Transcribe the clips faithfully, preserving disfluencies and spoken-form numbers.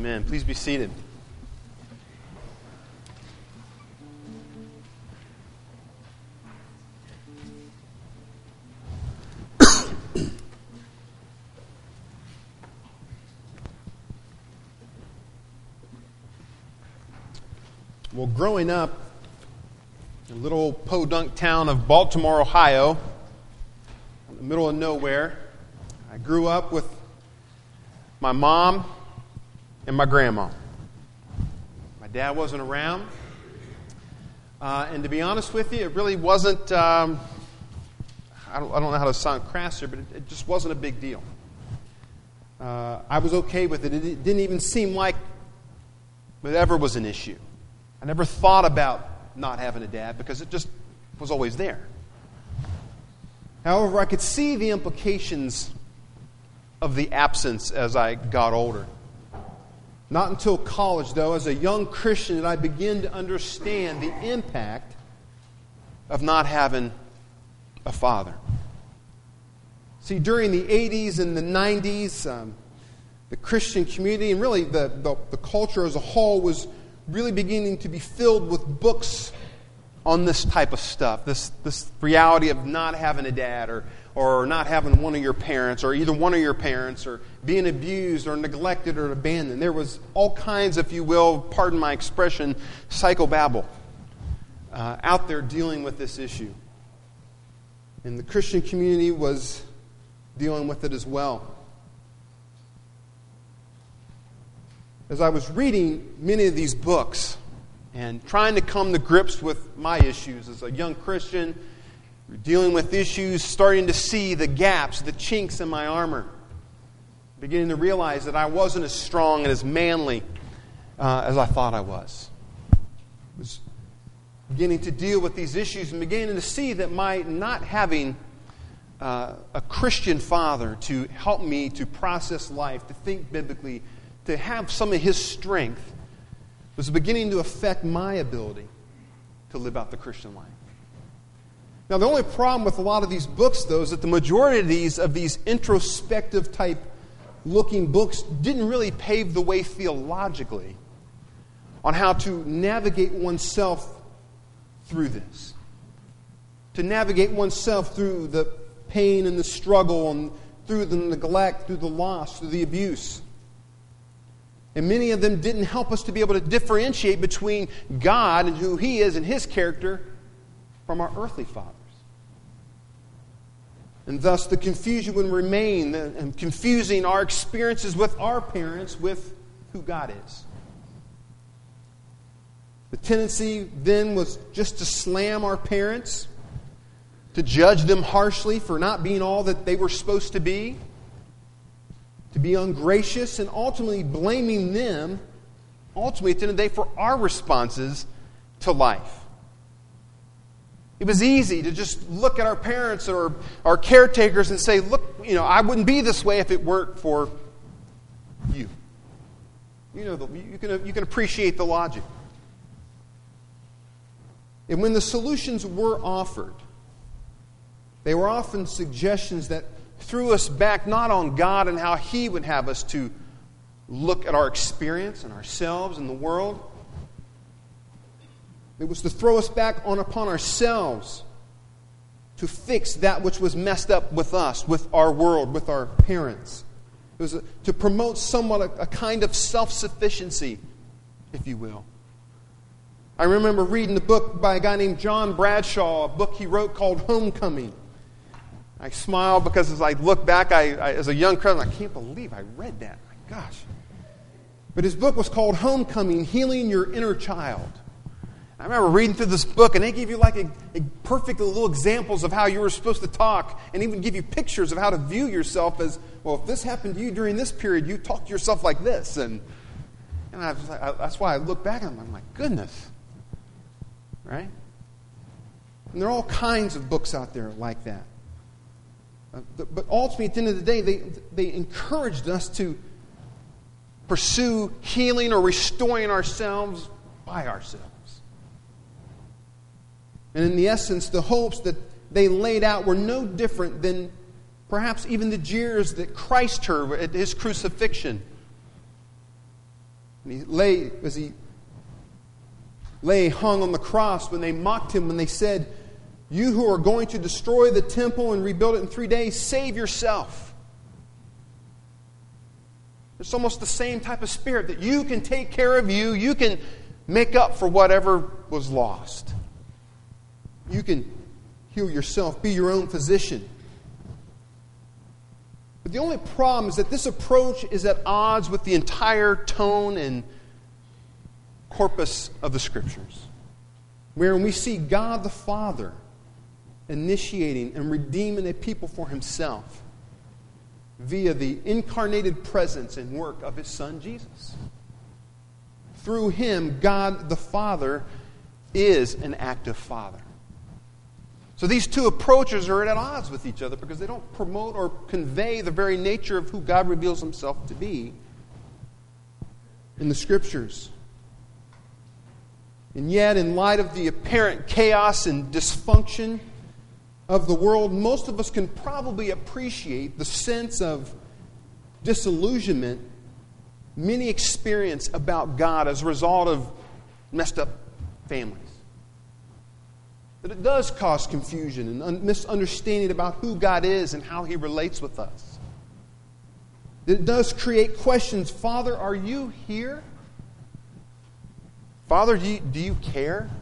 Amen. Please be seated. Well, growing up in the little podunk town of Baltimore, Ohio, in the middle of nowhere, I grew up with my mom and my grandma. My dad wasn't around. Uh, and to be honest with you, it really wasn't, um, I, don't, I don't know how to sound crass here, but it, it just wasn't a big deal. Uh, I was okay with it. It didn't even seem like it ever was an issue. I never thought about not having a dad because it just was always there. However, I could see the implications of the absence as I got older. Not until college, though, as a young Christian, did I begin to understand the impact of not having a father. See, during the eighties and the nineties, um, the Christian community and really the, the, the culture as a whole was really beginning to be filled with books on this type of stuff, this this reality of not having a dad or or not having one of your parents or either one of your parents or being abused or neglected or abandoned. There was all kinds, if you will, pardon my expression, psychobabble uh, out there dealing with this issue. And the Christian community was dealing with it as well. As I was reading many of these books and trying to come to grips with my issues as a young Christian, dealing with issues, starting to see the gaps, the chinks in my armor, beginning to realize that I wasn't as strong and as manly uh, as I thought I was. I was beginning to deal with these issues and beginning to see that my not having uh, a Christian father to help me to process life, to think biblically, to have some of his strength, was beginning to affect my ability to live out the Christian life. Now, the only problem with a lot of these books, though, is that the majority of these, of these introspective type looking books didn't really pave the way theologically on how to navigate oneself through this. To navigate oneself through the pain and the struggle and through the neglect, through the loss, through the abuse. And many of them didn't help us to be able to differentiate between God and who He is and His character from our earthly fathers. And thus the confusion would remain, and confusing our experiences with our parents with who God is. The tendency then was just to slam our parents, to judge them harshly for not being all that they were supposed to be, to be ungracious, and ultimately blaming them, ultimately at the end of the day, for our responses to life. It was easy to just look at our parents or our caretakers and say, look, you know, I wouldn't be this way if it weren't for you. You know, you can, you can appreciate the logic. And when the solutions were offered, they were often suggestions that threw us back not on God and how He would have us to look at our experience and ourselves and the world. It was to throw us back on upon ourselves to fix that which was messed up with us, with our world, with our parents. It was a, to promote somewhat a, a kind of self-sufficiency, if you will. I remember reading the book by a guy named John Bradshaw, a book he wrote called Homecoming. I smile because as I look back, I, I as a young Christian, I can't believe I read that. My gosh. But his book was called Homecoming, Healing Your Inner Child. I remember reading through this book, and they give you like a, a perfect little examples of how you were supposed to talk, and even give you pictures of how to view yourself as, well, if this happened to you during this period, you talk to yourself like this. And, and I was like, I, that's why I look back and I'm like, goodness. Right? And there are all kinds of books out there like that. Uh, but ultimately, at the end of the day, they, they encouraged us to pursue healing or restoring ourselves by ourselves. And in the essence, the hopes that they laid out were no different than perhaps even the jeers that Christ heard at His crucifixion. And he lay, as he lay hung on the cross, when they mocked him, when they said, "You who are going to destroy the temple and rebuild it in three days, save yourself." It's almost the same type of spirit that you can take care of you. You can make up for whatever was lost. You can heal yourself. Be your own physician. But the only problem is that this approach is at odds with the entire tone and corpus of the Scriptures, where we see God the Father initiating and redeeming a people for Himself via the incarnated presence and work of His Son Jesus. Through Him, God the Father is an active Father. So these two approaches are at odds with each other because they don't promote or convey the very nature of who God reveals Himself to be in the Scriptures. And yet, in light of the apparent chaos and dysfunction of the world, most of us can probably appreciate the sense of disillusionment many experience about God as a result of messed up families. That it does cause confusion and misunderstanding about who God is and how He relates with us. That it does create questions. Father, are you here? Father, do you, do you care?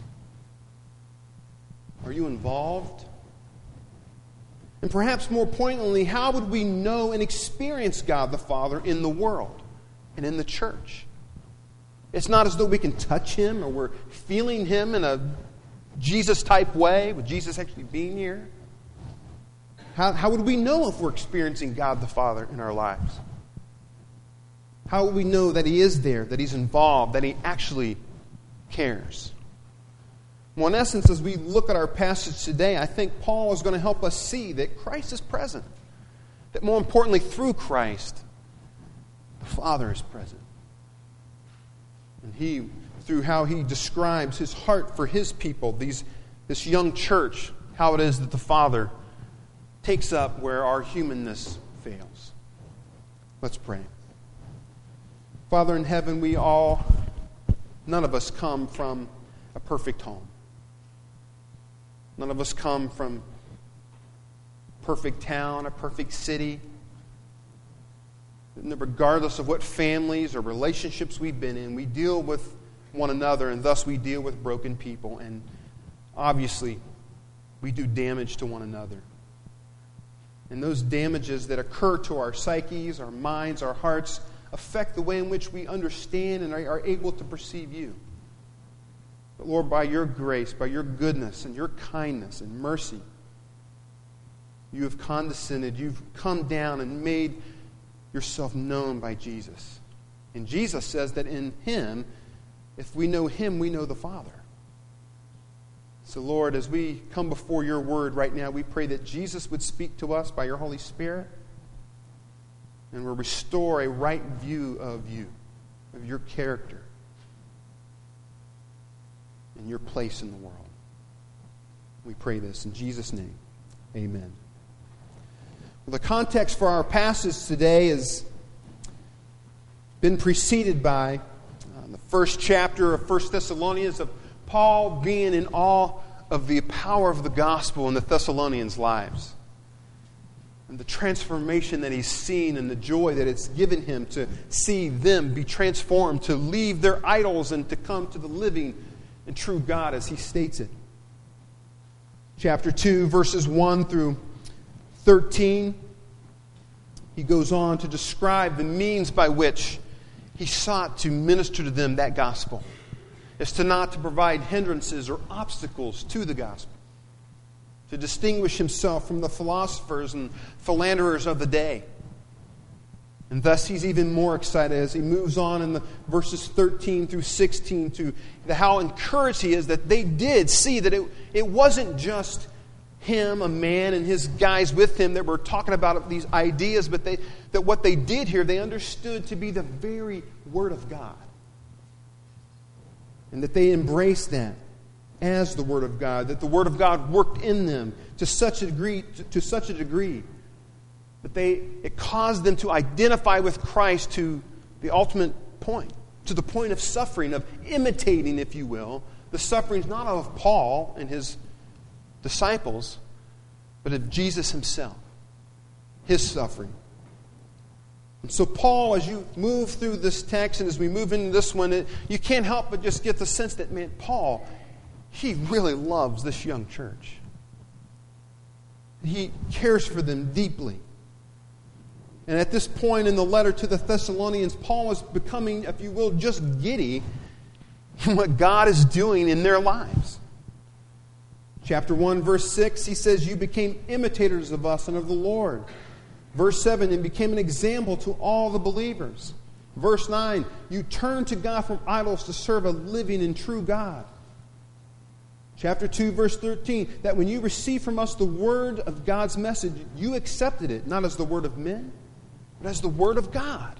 Are you involved? And perhaps more poignantly, how would we know and experience God the Father in the world and in the church? It's not as though we can touch Him or we're feeling Him in a Jesus-type way, with Jesus actually being here. How, how would we know if we're experiencing God the Father in our lives? How would we know that He is there, that He's involved, that He actually cares? Well, in essence, as we look at our passage today, I think Paul is going to help us see that Christ is present. That more importantly, through Christ, the Father is present. And He, through how He describes His heart for His people, these, this young church, how it is that the Father takes up where our humanness fails. Let's pray. Father in heaven, we all, none of us come from a perfect home. None of us come from a perfect town, a perfect city. Regardless of what families or relationships we've been in, we deal with one another, and thus we deal with broken people. And obviously, we do damage to one another. And those damages that occur to our psyches, our minds, our hearts, affect the way in which we understand and are able to perceive You. But Lord, by Your grace, by Your goodness and Your kindness and mercy, You have condescended, You've come down and made Yourself known by Jesus. And Jesus says that in Him, if we know Him, we know the Father. So Lord, as we come before Your Word right now, we pray that Jesus would speak to us by Your Holy Spirit and will restore a right view of You, of Your character, and Your place in the world. We pray this in Jesus' name. Amen. Well, the context for our passage today has been preceded by uh, the first chapter of First Thessalonians, of Paul being in awe of the power of the gospel in the Thessalonians' lives, and the transformation that he's seen and the joy that it's given him to see them be transformed, to leave their idols and to come to the living and true God, as he states it. Chapter two, verses one through thirteen, he goes on to describe the means by which he sought to minister to them that gospel. It's to not to provide hindrances or obstacles to the gospel, to distinguish himself from the philosophers and philanderers of the day. And thus he's even more excited as he moves on in the verses thirteen through sixteen to the, how encouraged he is that they did see that it, it wasn't just him, a man, and his guys with him that were talking about these ideas, but they, that what they did here, they understood to be the very Word of God. And that they embraced that as the Word of God, that the Word of God worked in them to such a degree, to, to such a degree that they it caused them to identify with Christ to the ultimate point, to the point of suffering, of imitating, if you will, the sufferings not of Paul and his disciples, but of Jesus himself, his suffering. And so Paul, as you move through this text and as we move into this one, it, you can't help but just get the sense that, man, Paul, he really loves this young church. He cares for them deeply. And at this point in the letter to the Thessalonians, Paul is becoming, if you will, just giddy in what God is doing in their lives. Chapter one, verse six, he says, you became imitators of us and of the Lord. Verse seven, and became an example to all the believers. Verse nine, you turned to God from idols to serve a living and true God. Chapter two, verse thirteen, that when you received from us the word of God's message, you accepted it, not as the word of men, but as the word of God.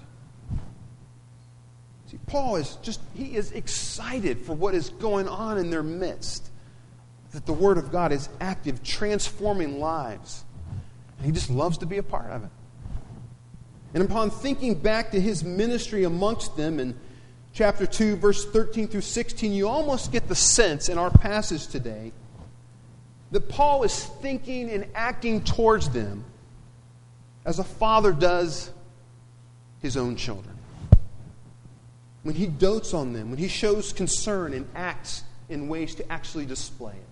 See, Paul is just, he is excited for what is going on in their midst. That the word of God is active, transforming lives. And he just loves to be a part of it. And upon thinking back to his ministry amongst them in chapter two, verse thirteen through sixteen, you almost get the sense in our passage today that Paul is thinking and acting towards them as a father does his own children. When he dotes on them, when he shows concern and acts in ways to actually display it.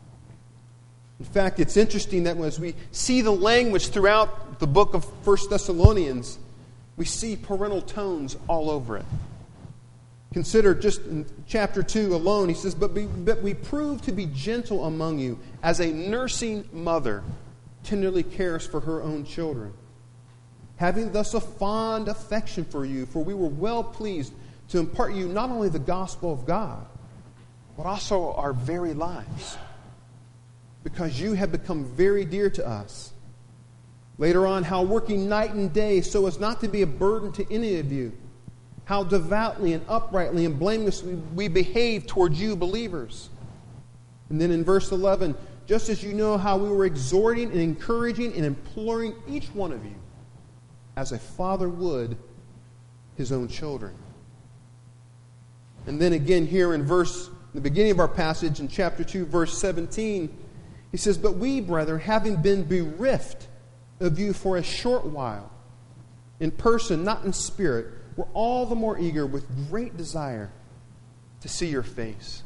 In fact, it's interesting that as we see the language throughout the book of First Thessalonians, we see parental tones all over it. Consider just in chapter two alone, he says, but we, but we prove to be gentle among you as a nursing mother tenderly cares for her own children, having thus a fond affection for you, for we were well pleased to impart you not only the gospel of God, but also our very lives, because you have become very dear to us. Later on, how working night and day so as not to be a burden to any of you, how devoutly and uprightly and blamelessly we behave towards you believers. And then in verse eleven, just as you know how we were exhorting and encouraging and imploring each one of you, as a father would his own children. And then again here in verse, the beginning of our passage in chapter two, verse seventeen, he says, but we, brethren, having been bereft of you for a short while, in person, not in spirit, we're all the more eager with great desire to see your face.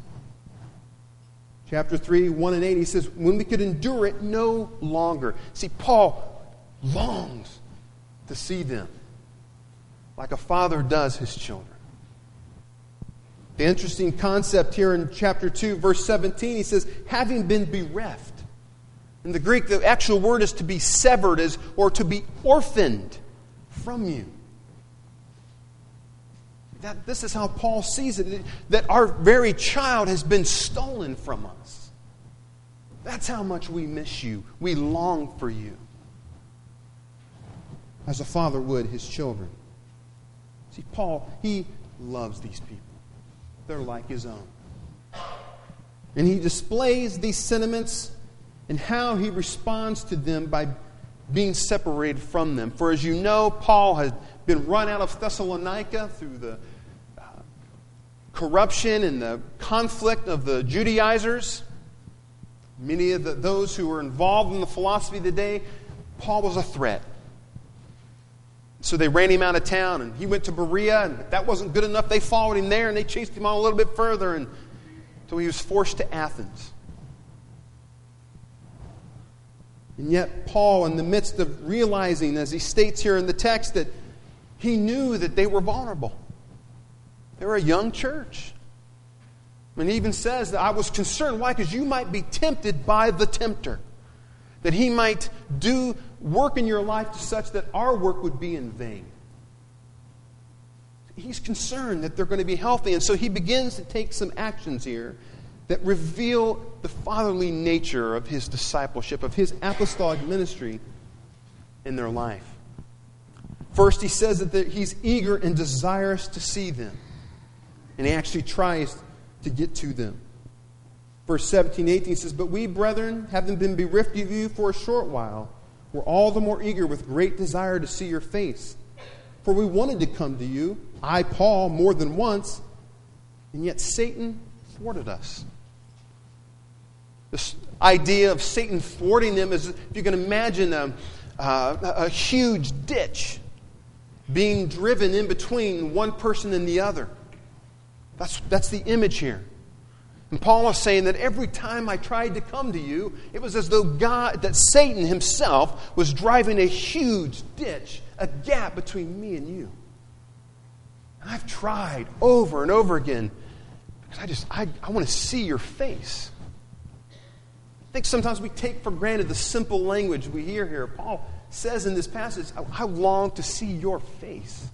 Chapter three, one and eight, he says, when we could endure it no longer. See, Paul longs to see them like a father does his children. The interesting concept here in chapter two, verse seventeen, he says, having been bereft. In the Greek, the actual word is to be severed, as, or to be orphaned from you. That, this is how Paul sees it, that our very child has been stolen from us. That's how much we miss you. We long for you. As a father would his children. See, Paul, he loves these people. They're like his own. And he displays these sentiments and how he responds to them by being separated from them. For as you know, Paul had been run out of Thessalonica through the uh, corruption and the conflict of the Judaizers. Many of the, those who were involved in the philosophy of the day, Paul was a threat. So they ran him out of town, and he went to Berea, and if that wasn't good enough, they followed him there, and they chased him on a little bit further, and so he was forced to Athens. And yet Paul, in the midst of realizing, as he states here in the text, that he knew that they were vulnerable. They were a young church. And he even says that I was concerned. Why? Because you might be tempted by the tempter. That he might do work in your life to such that our work would be in vain. He's concerned that they're going to be healthy. And so he begins to take some actions here that reveal the fatherly nature of his discipleship, of his apostolic ministry in their life. First, he says that he's eager and desirous to see them. And he actually tries to get to them. Verse seventeen, eighteen says, but we, brethren, having been bereft of you for a short while, we're all the more eager with great desire to see your face. For we wanted to come to you, I, Paul, more than once, and yet Satan thwarted us. This idea of Satan thwarting them is, if you can imagine a, uh, a huge ditch being driven in between one person and the other. That's, that's the image here. And Paul is saying that every time I tried to come to you, it was as though God, that Satan himself was driving a huge ditch, a gap between me and you. And I've tried over and over again because I just, I, I want to see your face. I think sometimes we take for granted the simple language we hear here. Paul says in this passage, I, I long to see your face.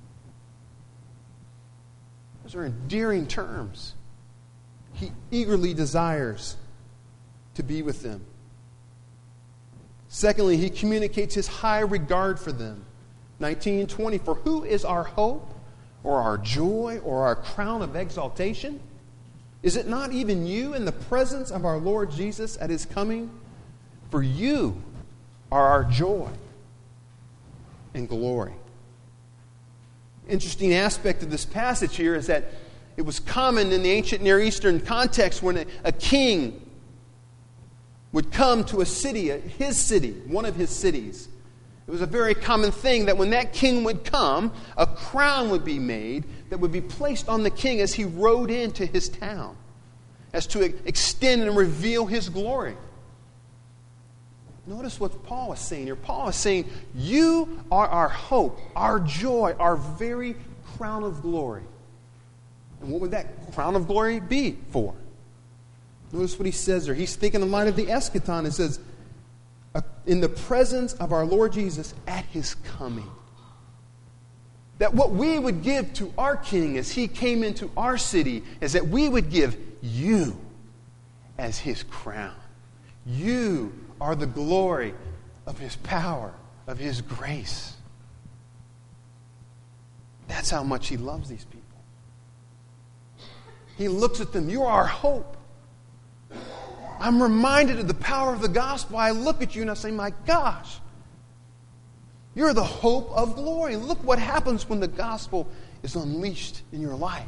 Those are endearing terms. He eagerly desires to be with them. Secondly, he communicates his high regard for them. nineteen and twenty, for who is our hope or our joy or our crown of exaltation? Is it not even you in the presence of our Lord Jesus at his coming? For you are our joy and glory. Interesting aspect of this passage here is that it was common in the ancient Near Eastern context when a, a king would come to a city, a, his city, one of his cities. It was a very common thing that when that king would come, a crown would be made that would be placed on the king as he rode into his town, as to extend and reveal his glory. Notice what Paul is saying here. Paul is saying, you are our hope, our joy, our very crown of glory. And what would that crown of glory be for? Notice what he says there. He's thinking in light of the eschaton. It says, in the presence of our Lord Jesus at his coming. That what we would give to our king as he came into our city is that we would give you as his crown. You are the glory of his power, of his grace. That's how much he loves these people. He looks at them. You are our hope. I'm reminded of the power of the gospel. I look at you and I say, my gosh, you're the hope of glory. Look what happens when the gospel is unleashed in your life.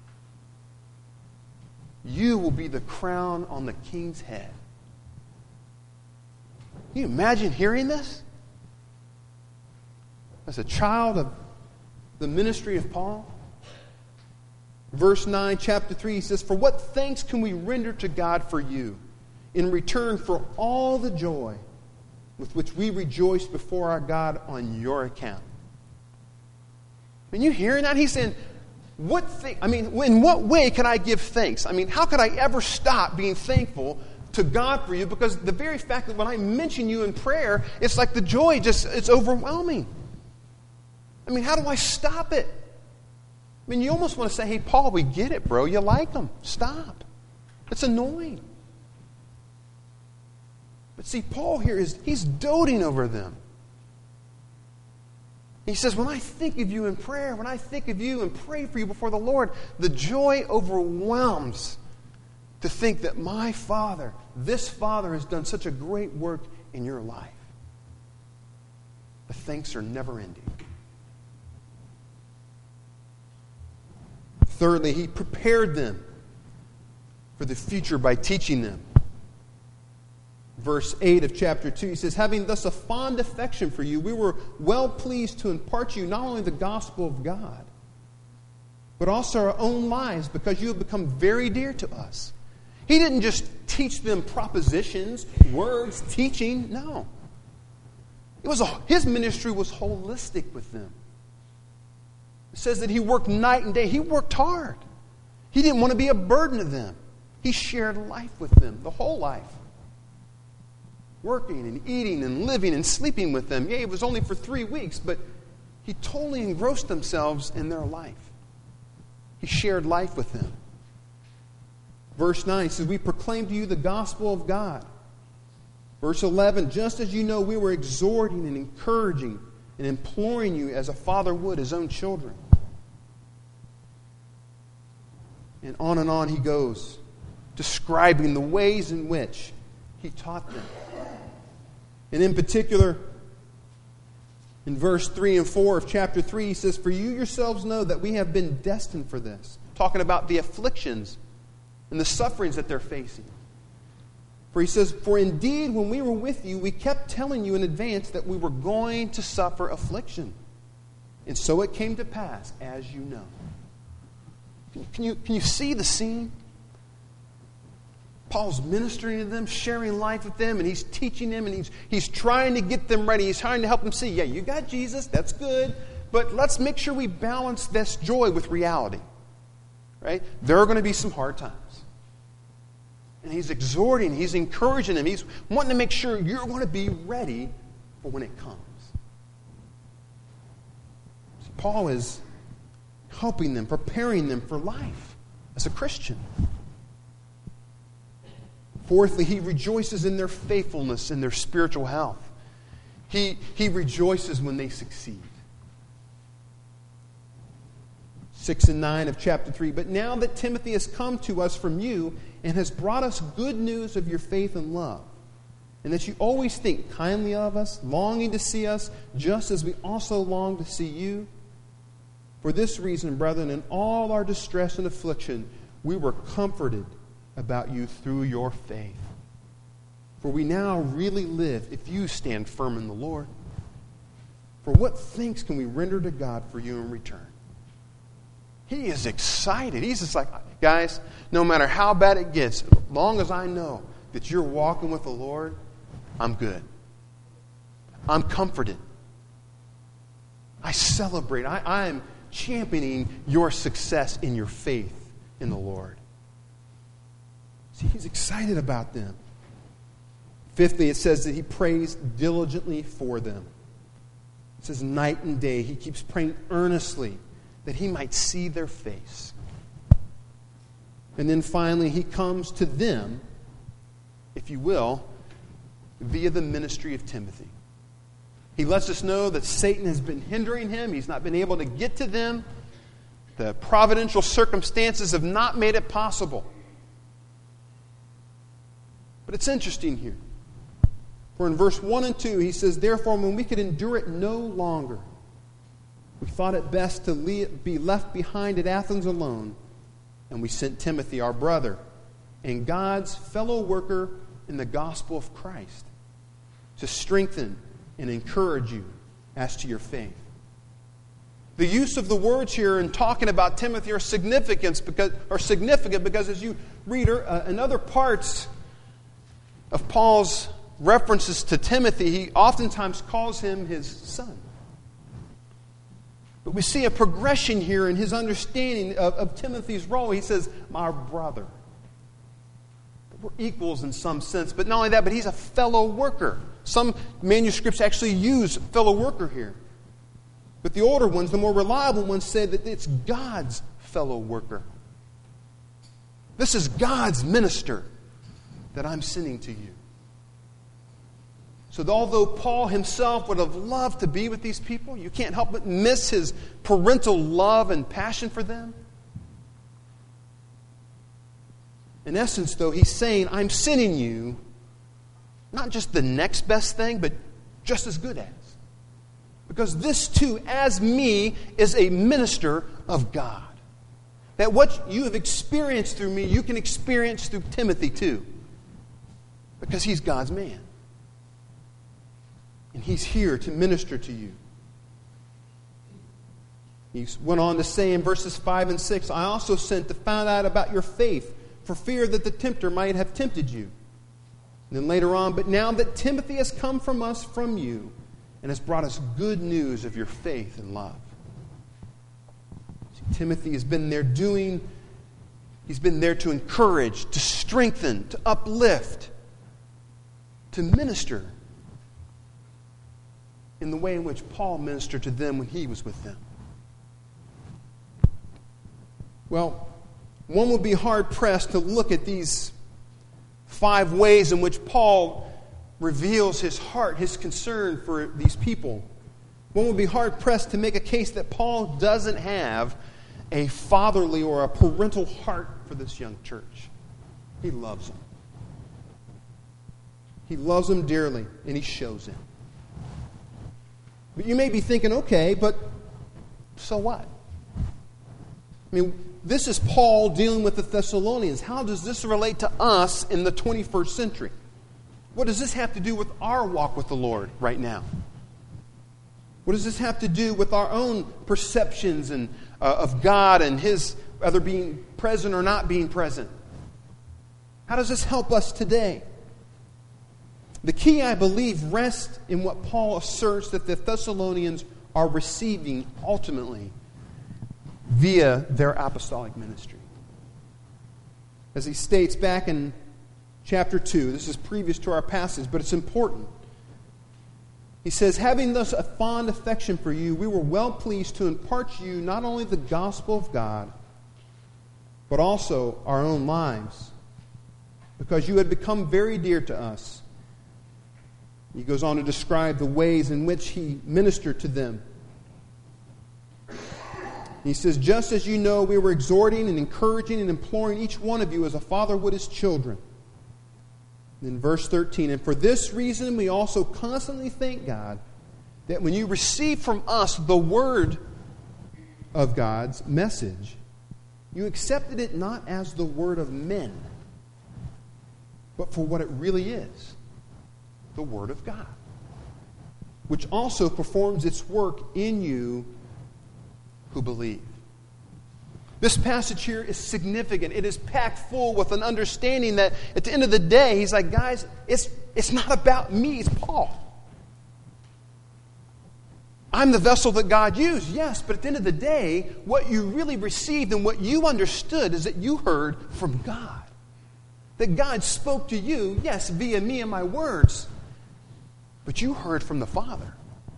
You will be the crown on the king's head. Can you imagine hearing this? As a child of the ministry of Paul? Verse nine, chapter three, he says, for what thanks can we render to God for you in return for all the joy with which we rejoice before our God on your account? When you hearing that, he's saying, what thing, I mean, in what way can I give thanks? I mean, how could I ever stop being thankful to God for you? Because the very fact that when I mention you in prayer, it's like the joy just, it's overwhelming. I mean, how do I stop it? I mean, you almost want to say, hey, Paul, we get it, bro. You like them. Stop. It's annoying. But see, Paul here is, he's doting over them. He says, when I think of you in prayer, when I think of you and pray for you before the Lord, the joy overwhelms to think that my Father, this Father, has done such a great work in your life. The thanks are never ending. Thirdly, he prepared them for the future by teaching them. Verse eight of chapter two, he says, having thus a fond affection for you, we were well pleased to impart to you not only the gospel of God, but also our own lives, because you have become very dear to us. He didn't just teach them propositions, words, teaching. No. It was a, his ministry was holistic with them. It says that he worked night and day. He worked hard. He didn't want to be a burden to them. He shared life with them, the whole life. Working and eating and living and sleeping with them. Yeah, it was only for three weeks, but he totally engrossed themselves in their life. He shared life with them. Verse nine says, we proclaim to you the gospel of God. Verse eleven, just as you know, we were exhorting and encouraging and imploring you as a father would his own children. And on and on he goes, describing the ways in which he taught them. And in particular, In verse three and four of chapter three, he says, "For you yourselves know that we have been destined for this." Talking about the afflictions and the sufferings that they're facing. For he says, "For indeed, when we were with you, we kept telling you in advance that we were going to suffer affliction. And so it came to pass, as you know." Can you, can you see the scene? Paul's ministering to them, sharing life with them, and he's teaching them, and he's, he's trying to get them ready. He's trying to help them see, yeah, you got Jesus, that's good, but let's make sure we balance this joy with reality. Right? There are going to be some hard times. And he's exhorting, he's encouraging them, he's wanting to make sure you're going to be ready for when it comes. See, Paul is helping them, preparing them for life as a Christian. Fourthly, he rejoices in their faithfulness and their spiritual health. He, he rejoices when they succeed. six and nine of chapter three. "But now that Timothy has come to us from you and has brought us good news of your faith and love, and that you always think kindly of us, longing to see us, just as we also long to see you. For this reason, brethren, in all our distress and affliction, we were comforted about you through your faith. For we now really live if you stand firm in the Lord. For what thanks can we render to God for you in return?" He is excited. He's just like, guys, no matter how bad it gets, as long as I know that you're walking with the Lord, I'm good. I'm comforted. I celebrate. I, I am championing your success in your faith in the Lord. See, he's excited about them. Fifthly, it says that he prays diligently for them. It says night and day. He keeps praying earnestly that he might see their face. And then finally, he comes to them, if you will, via the ministry of Timothy. He lets us know that Satan has been hindering him. He's not been able to get to them. The providential circumstances have not made it possible. But it's interesting here. For in verse one and two, he says, "Therefore, when we could endure it no longer, we thought it best to be left behind at Athens alone, and we sent Timothy, our brother, and God's fellow worker in the gospel of Christ, to strengthen and encourage you as to your faith." The use of the words here in talking about Timothy are significant because, are significant because as you read uh, in other parts of Paul's references to Timothy, he oftentimes calls him his son. But we see a progression here in his understanding of, of Timothy's role. He says, "My brother." We're equals in some sense, but not only that, but he's a fellow worker. Some manuscripts actually use fellow worker here. But the older ones, the more reliable ones, say that it's God's fellow worker. This is God's minister that I'm sending to you. So although Paul himself would have loved to be with these people, you can't help but miss his parental love and passion for them. In essence, though, he's saying, I'm sending you not just the next best thing, but just as good as. Because this too, as me, is a minister of God. That what you have experienced through me, you can experience through Timothy too. Because he's God's man. And he's here to minister to you. He went on to say in verses five and six, "I also sent to find out about your faith, for fear that the tempter might have tempted you." And then later on, "But now that Timothy has come from us from you, and has brought us good news of your faith and love." See, Timothy has been there doing, he's been there to encourage, to strengthen, to uplift, to minister in the way in which Paul ministered to them when he was with them. Well, one would be hard-pressed to look at these five ways in which Paul reveals his heart, his concern for these people. One would be hard-pressed to make a case that Paul doesn't have a fatherly or a parental heart for this young church. He loves them. He loves them dearly, and he shows it. But you may be thinking, okay, but so what? I mean, this is Paul dealing with the Thessalonians. How does this relate to us in the twenty-first century? What does this have to do with our walk with the Lord right now? What does this have to do with our own perceptions and uh, of God and His either being present or not being present? How does this help us today? The key, I believe, rests in what Paul asserts that the Thessalonians are receiving ultimately via their apostolic ministry. As he states back in chapter two, this is previous to our passage, but it's important. He says, having thus a fond affection for you, we were well pleased to impart to you not only the gospel of God, but also our own lives, because you had become very dear to us. He goes on to describe the ways in which he ministered to them. He says, just as you know, we were exhorting and encouraging and imploring each one of you as a father would his children. In verse thirteen, and for this reason we also constantly thank God that when you received from us the word of God's message, you accepted it not as the word of men, but for what it really is, the word of God, which also performs its work in you who believe. This passage here is significant. It is packed full with an understanding that at the end of the day, he's like, guys, it's, it's not about me, it's Paul. I'm the vessel that God used, yes, but at the end of the day, what you really received and what you understood is that you heard from God. That God spoke to you, yes, via me and my words, but you heard from the Father.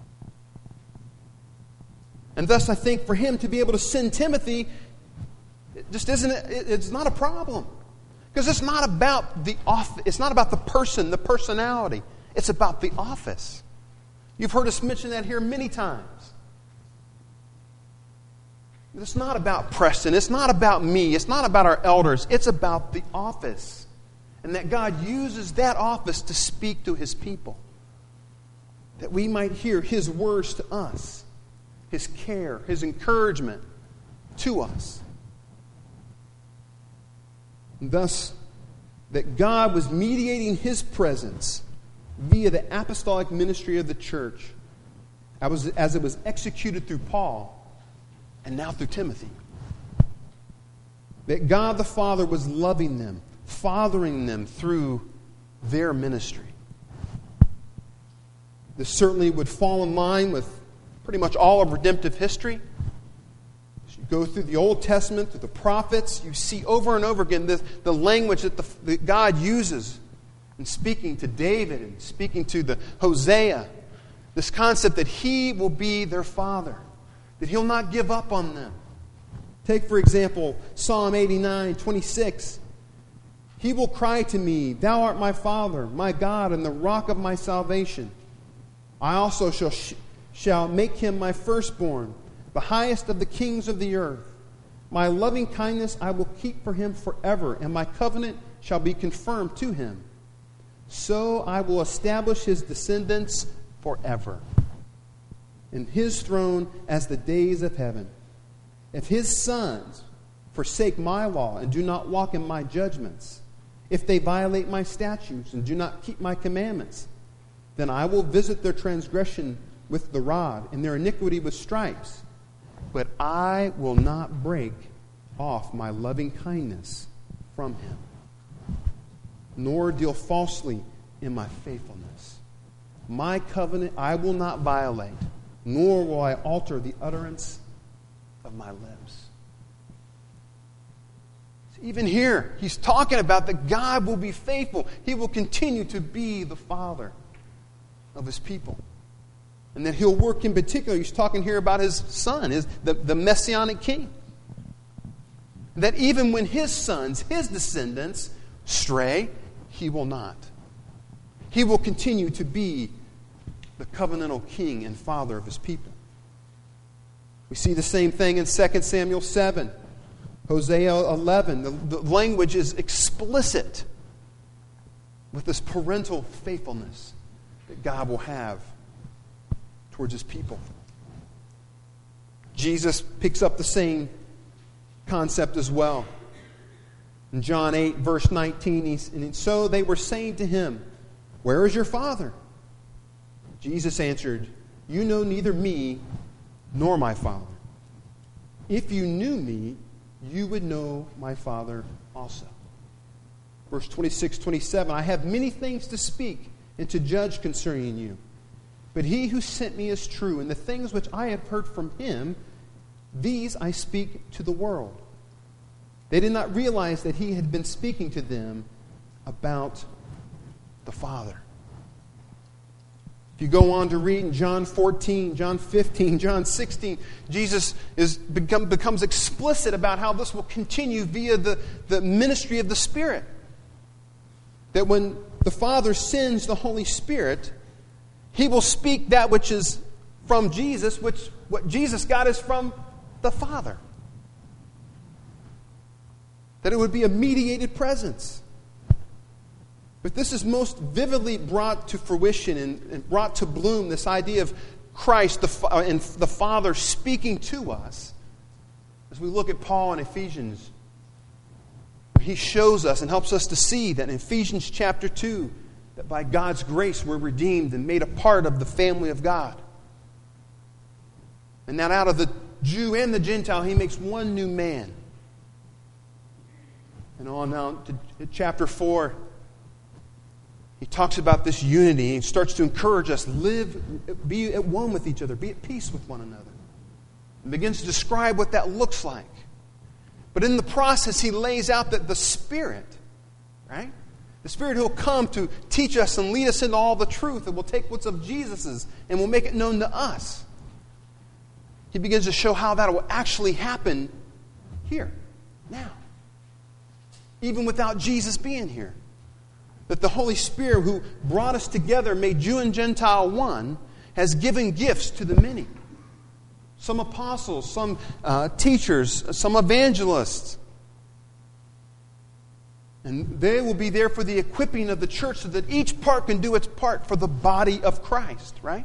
And thus I think for him to be able to send Timothy, it just isn't, it's not a problem. Because it's not about the off, it's not about the person, the personality. It's about the office. You've heard us mention that here many times. It's not about Preston. It's not about me. It's not about our elders. It's about the office. And that God uses that office to speak to His people. That we might hear His words to us. His care, His encouragement to us. And thus, that God was mediating His presence via the apostolic ministry of the church as it was executed through Paul and now through Timothy. That God the Father was loving them, fathering them through their ministry. This certainly would fall in line with pretty much all of redemptive history. As you go through the Old Testament, through the prophets, you see over and over again the, the language that, the, that God uses in speaking to David and speaking to the Hosea. This concept that He will be their Father, that He'll not give up on them. Take, for example, Psalm eighty-nine, twenty-six. He will cry to me, Thou art my Father, my God, and the rock of my salvation. I also shall, sh- shall make him my firstborn, the highest of the kings of the earth. My loving kindness I will keep for him forever, and my covenant shall be confirmed to him. So I will establish his descendants forever, and his throne as the days of heaven. If his sons forsake my law and do not walk in my judgments, if they violate my statutes and do not keep my commandments, then I will visit their transgression with the rod and their iniquity with stripes. But I will not break off my loving kindness from him, nor deal falsely in my faithfulness. My covenant I will not violate, nor will I alter the utterance of my lips. So even here, he's talking about that God will be faithful. He will continue to be the Father of His people. And that He'll work in particular. He's talking here about His Son, his, the, the Messianic King. That even when His sons, His descendants, stray, He will not. He will continue to be the covenantal King and Father of His people. We see the same thing in Second Samuel seven. Hosea eleven. The, the language is explicit with this parental faithfulness that God will have towards His people. Jesus picks up the same concept as well. In John eight, verse nineteen, he's, and so they were saying to Him, "Where is your Father?" Jesus answered, "You know neither me nor my Father. If you knew me, you would know my Father also." Verse twenty-six, twenty-seven, "I have many things to speak and to judge concerning you. But He who sent me is true, and the things which I have heard from Him, these I speak to the world." They did not realize that He had been speaking to them about the Father. If you go on to read in John fourteen, John fifteen, John sixteen, Jesus is become, becomes explicit about how this will continue via the, the ministry of the Spirit. That when the Father sends the Holy Spirit, He will speak that which is from Jesus, which what Jesus got is from the Father. That it would be a mediated presence. But this is most vividly brought to fruition and, and brought to bloom, this idea of Christ the, uh, and the Father speaking to us, as we look at Paul in Ephesians. He shows us and helps us to see that in Ephesians chapter two, that by God's grace we're redeemed and made a part of the family of God. And that out of the Jew and the Gentile, He makes one new man. And on now to chapter four, he talks about this unity. He starts to encourage us, live, be at one with each other, be at peace with one another. And begins to describe what that looks like. But in the process, he lays out that the Spirit, right? The Spirit who will come to teach us and lead us into all the truth, and will take what's of Jesus's and will make it known to us. He begins to show how that will actually happen here, now. Even without Jesus being here. That the Holy Spirit who brought us together, made Jew and Gentile one, has given gifts to the many. Some apostles, some uh, teachers, some evangelists. And they will be there for the equipping of the church so that each part can do its part for the body of Christ, right?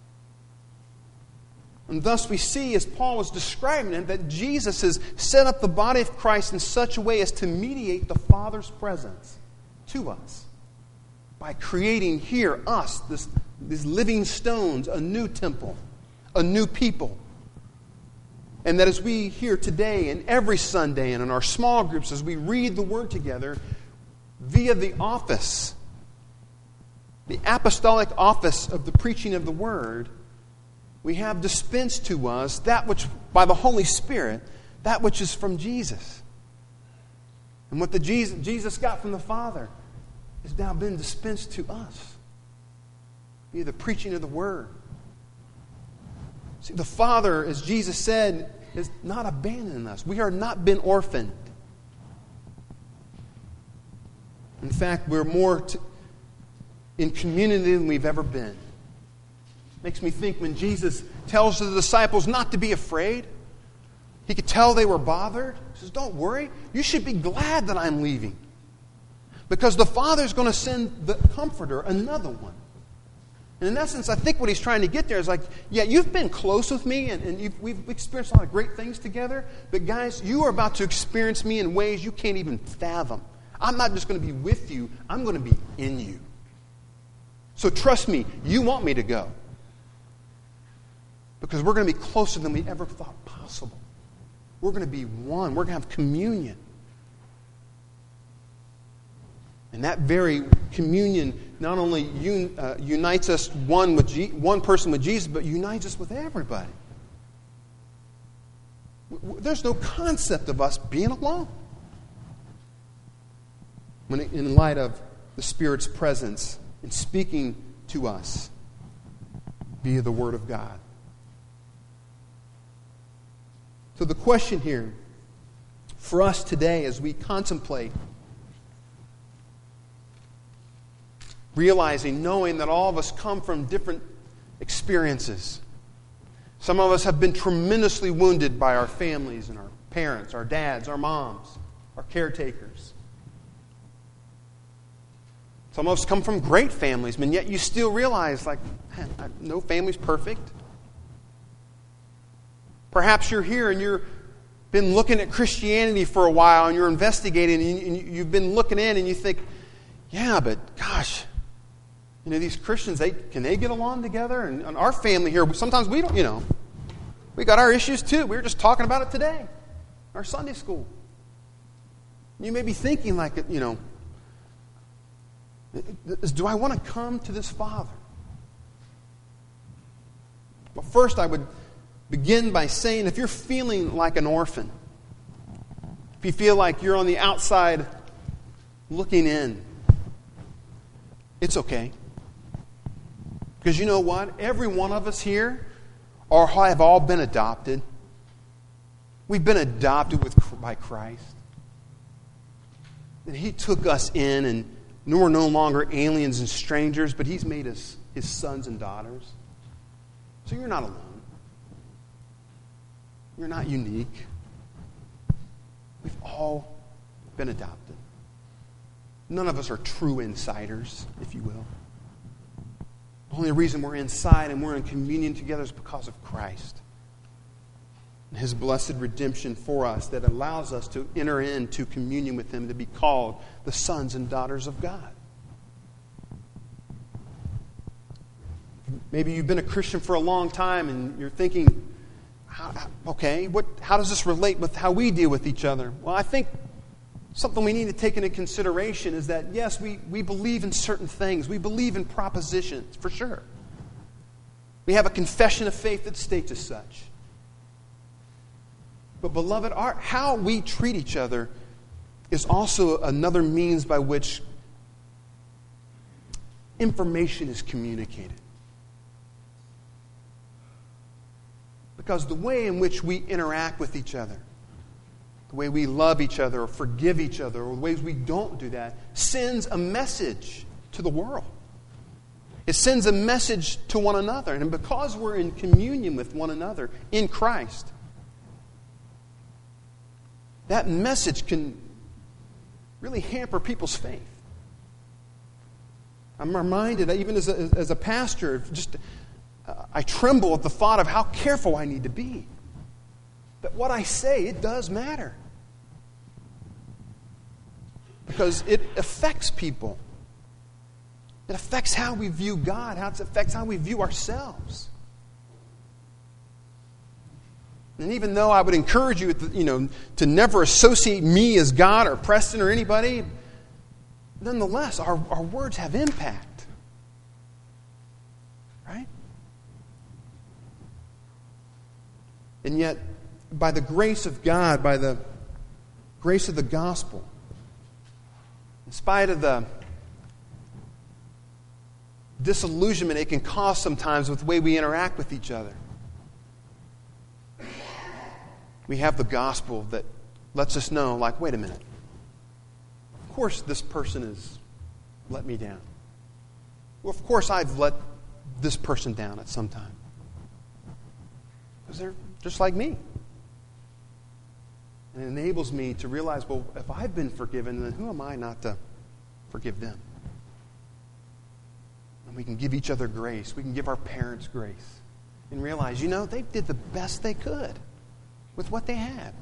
And thus we see, as Paul was describing it, that Jesus has set up the body of Christ in such a way as to mediate the Father's presence to us. By creating here, us, this, these living stones, a new temple, a new people. And that as we here today and every Sunday and in our small groups, as we read the Word together, via the office, the apostolic office of the preaching of the Word, we have dispensed to us that which, by the Holy Spirit, that which is from Jesus. And what the Jesus, Jesus got from the Father has now been dispensed to us via the preaching of the Word. See, the Father, as Jesus said, has not abandoned us. We are not been orphaned. In fact, we're more to, in community than we've ever been. Makes me think when Jesus tells the disciples not to be afraid, He could tell they were bothered. He says, "Don't worry. You should be glad that I'm leaving. Because the Father's going to send the Comforter, another one." And in essence, I think what He's trying to get there is like, yeah, you've been close with me and, and you've, we've experienced a lot of great things together. But guys, you are about to experience me in ways you can't even fathom. I'm not just going to be with you. I'm going to be in you. So trust me, you want me to go. Because we're going to be closer than we ever thought possible. We're going to be one. We're going to have communion. And that very communion not only un, uh, unites us one with G, one person with Jesus, but unites us with everybody. W- w- there's no concept of us being alone. When it, in light of the Spirit's presence and speaking to us via the Word of God. So the question here for us today as we contemplate, realizing, knowing that all of us come from different experiences. Some of us have been tremendously wounded by our families and our parents, our dads, our moms, our caretakers. Some of us come from great families, but yet you still realize, like, man, no family's perfect. Perhaps you're here and you've been looking at Christianity for a while and you're investigating and you've been looking in and you think, yeah, but gosh, you know, these Christians, they can they get along together? And, and our family here, sometimes we don't, you know, we got our issues too. We were just talking about it today, our Sunday school. You may be thinking like, you know, do I want to come to this Father? Well, first I would begin by saying, if you're feeling like an orphan, if you feel like you're on the outside looking in, it's okay. Because you know what? Every one of us here are, have all been adopted. We've been adopted with, by Christ. And He took us in, and we're no longer aliens and strangers, but He's made us His sons and daughters. So you're not alone. You're not unique. We've all been adopted. None of us are true insiders, if you will. The only reason we're inside and we're in communion together is because of Christ. And His blessed redemption for us that allows us to enter into communion with Him, to be called the sons and daughters of God. Maybe you've been a Christian for a long time and you're thinking, how, okay, what, how does this relate with how we deal with each other? Well, I think something we need to take into consideration is that, yes, we, we believe in certain things. We believe in propositions, for sure. We have a confession of faith that states as such. But, beloved, our, how we treat each other is also another means by which information is communicated. Because the way in which we interact with each other, the way we love each other or forgive each other, or the ways we don't do that, sends a message to the world. It sends a message to one another. And because we're in communion with one another in Christ, that message can really hamper people's faith. I'm reminded, even as a, as a pastor, just uh, I tremble at the thought of how careful I need to be. That what I say, it does matter. Because it affects people. It affects how we view God, how it affects how we view ourselves. And even though I would encourage you, you know, to never associate me as God or Preston or anybody, nonetheless, our, our words have impact. Right? And yet, by the grace of God, by the grace of the gospel, in spite of the disillusionment it can cause sometimes with the way we interact with each other, we have the gospel that lets us know, like, wait a minute. Of course this person has let me down. Well, of course I've let this person down at some time. Because they're just like me. And it enables me to realize, well, if I've been forgiven, then who am I not to forgive them? And we can give each other grace. We can give our parents grace. And realize, you know, they did the best they could with what they had.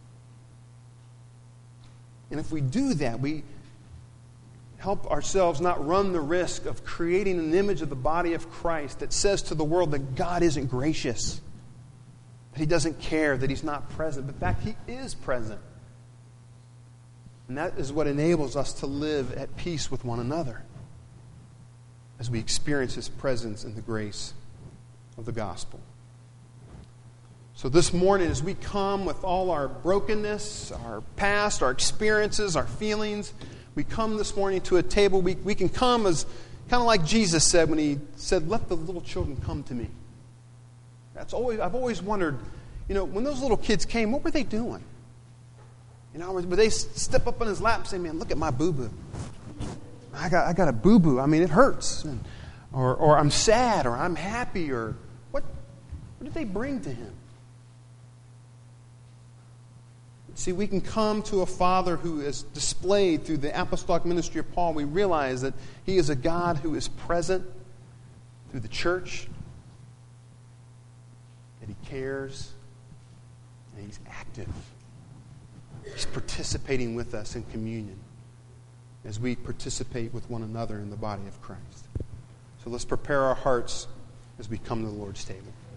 And if we do that, we help ourselves not run the risk of creating an image of the body of Christ that says to the world that God isn't gracious, that He doesn't care, that He's not present. But in fact, He is present. And that is what enables us to live at peace with one another as we experience His presence and the grace of the gospel. So this morning, as we come with all our brokenness, our past, our experiences, our feelings, we come this morning to a table. We, we can come as kind of like Jesus said when He said, "Let the little children come to me." That's always I've always wondered, you know, when those little kids came, what were they doing? You know, would they step up on His lap and say, "Man, look at my boo-boo. I got I got a boo-boo. I mean, it hurts." And, or or I'm sad, or I'm happy, or what what did they bring to Him? See, we can come to a Father who is displayed through the apostolic ministry of Paul. We realize that He is a God who is present through the church, that He cares, And He's active. He's participating with us in communion as we participate with one another in the body of Christ. So let's prepare our hearts as we come to the Lord's table.